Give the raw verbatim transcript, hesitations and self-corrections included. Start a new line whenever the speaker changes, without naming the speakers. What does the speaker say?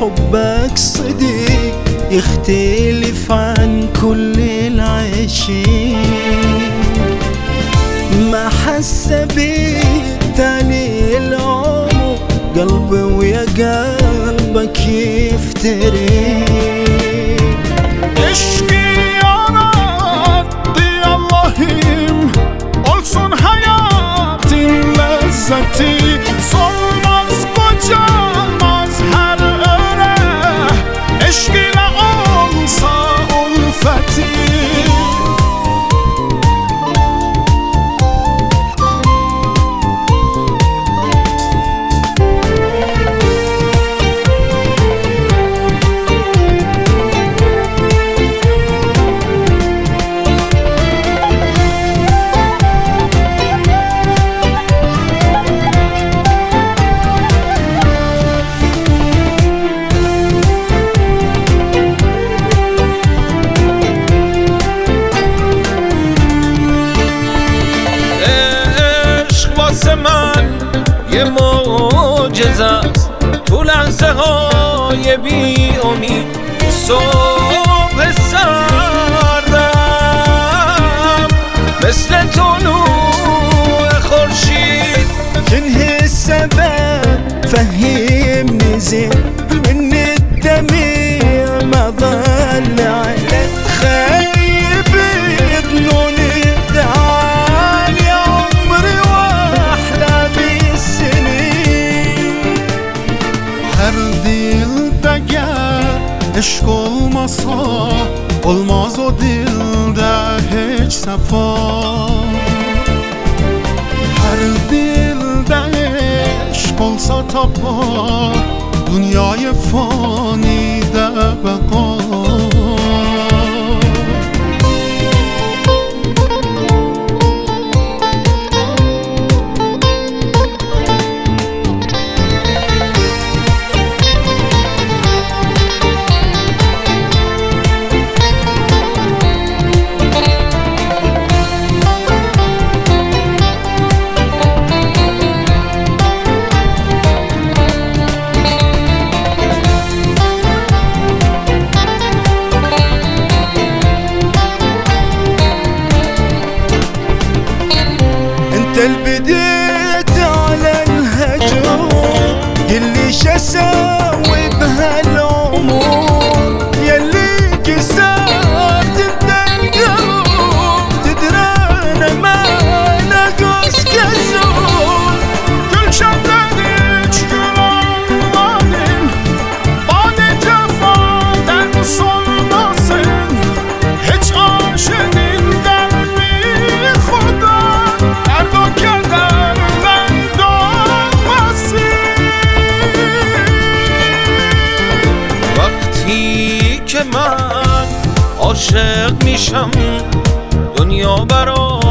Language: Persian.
حبك صدق يختلف عن كل العاشقين. ما حس بيك تاني العمر قلبي ويا قلبك يفترق.
Eşki yarattı Allah'ım, olsun hayatın lezzeti. Solmaz kocaman her öre, eşk ile olsa ulfeti. من یه معجزه است تو لحظه های بی امید. صبح سردم مثل طلوع خورشید.
شنه السبب فهمني زين من الدمع ما ضل على تخيب ظنون الدعال يا عمري واحلامي السنين.
Her dilde gel eşk olmasa, olmaz o dilde hiç sefa. Her dilde eşk olsa tapar, dünyayı fanide beka.
انت البديت على الهجوم، يلي شساوي بهالعمر، يلي كسرت انت القلب تدري انا ما ناقص كسور.
Gül şenledik gül olmadın, bade cefaden solmasın. Hiç aşığın kalbi Xuda, درد و کدرden doğmasın.
وقتی که من عاشق میشم دنیا برام